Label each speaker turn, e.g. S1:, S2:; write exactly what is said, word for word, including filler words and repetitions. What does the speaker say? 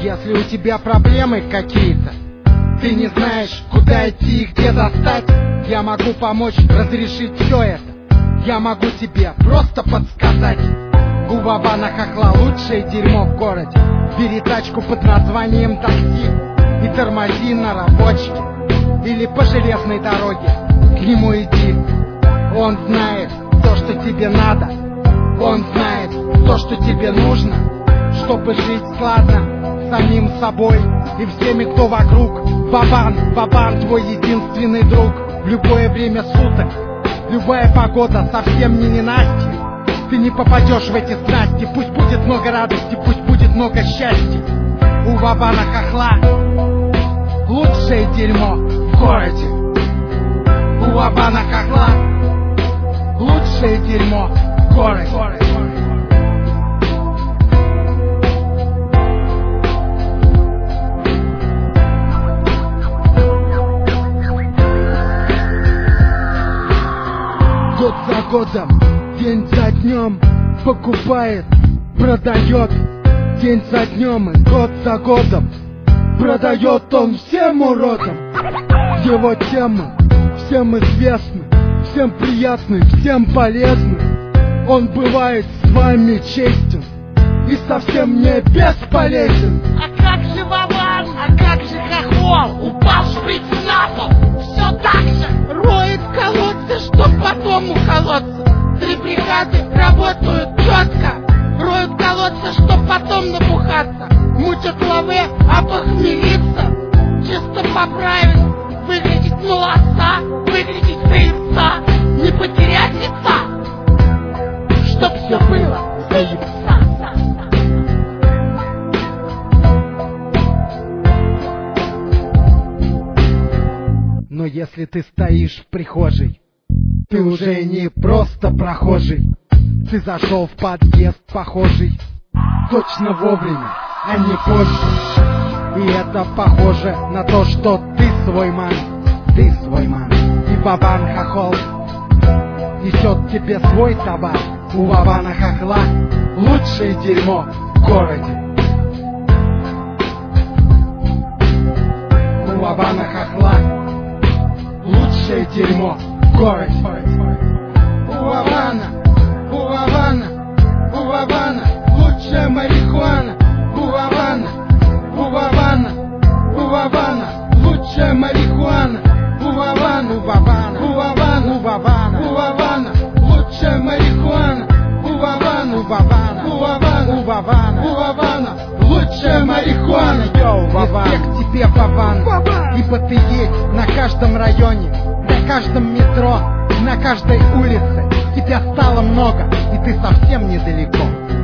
S1: Если у тебя проблемы какие-то, ты не знаешь, куда идти и где достать, я могу помочь разрешить все это. Я могу тебе просто подсказать. У Вабана Хохла лучшее дерьмо в городе. Бери тачку под названием такси и тормози на рабочке или по железной дороге. К нему иди. Он знает то, что тебе надо. Он знает то, что тебе нужно, чтобы жить складно самим собой и всеми, кто вокруг. Вабан, Вабан твой единственный друг. В любое время суток, любая погода, совсем не ненастье. Ты не попадешь в эти страсти. Пусть будет много радости, пусть будет много счастья. У Вабана Хохла лучшее дерьмо в городе. У Вабана Хохла лучшее дерьмо в городе. Год за годом, день за днем покупает, продает. День за днем и год за годом продает он всем уродам. Его темы всем известны, всем приятны, всем полезны. Он бывает с вами честен и совсем не бесполезен.
S2: А как же Вабан, а как же Хохол? Упал шприц на пол, все так же роет колодцы, чтоб потом уколоться. Три бригады работают четко, роют колодцы, чтоб потом напухаться. Мутят лавы, а похмелиться, чисто поправить, выглядеть молодца, выглядеть заебца, не потерять лица, чтоб все было заебца.
S1: Но если ты стоишь в прихожей, ты уже не просто прохожий. Ты зашел в подъезд похожий точно вовремя, а не позже. И это похоже на то, что ты свой ман, ты свой ман. И Вабан Хохол несет тебе свой товар. У Вабана Хохла лучшее дерьмо в городе. У Вабана Хохла лучшее дерьмо в городе. У Вабана, у Вабана, у Вабана лучшая марихуана. У Вабана, у Вабана, у Вабана лучшая марихуана. У Вабана, у Вабана, у Вабана, у Вабана, у Вабана лучшая марихуана. У Вабана, у Вабана, у Вабана, у Вабана, у Вабана лучшая марихуана. Йоу, Вабан, респект тебе, Вабан, ибо ты есть на каждом районе, на каждом метро, на каждой улице. Тебя стало много, и ты совсем недалеко.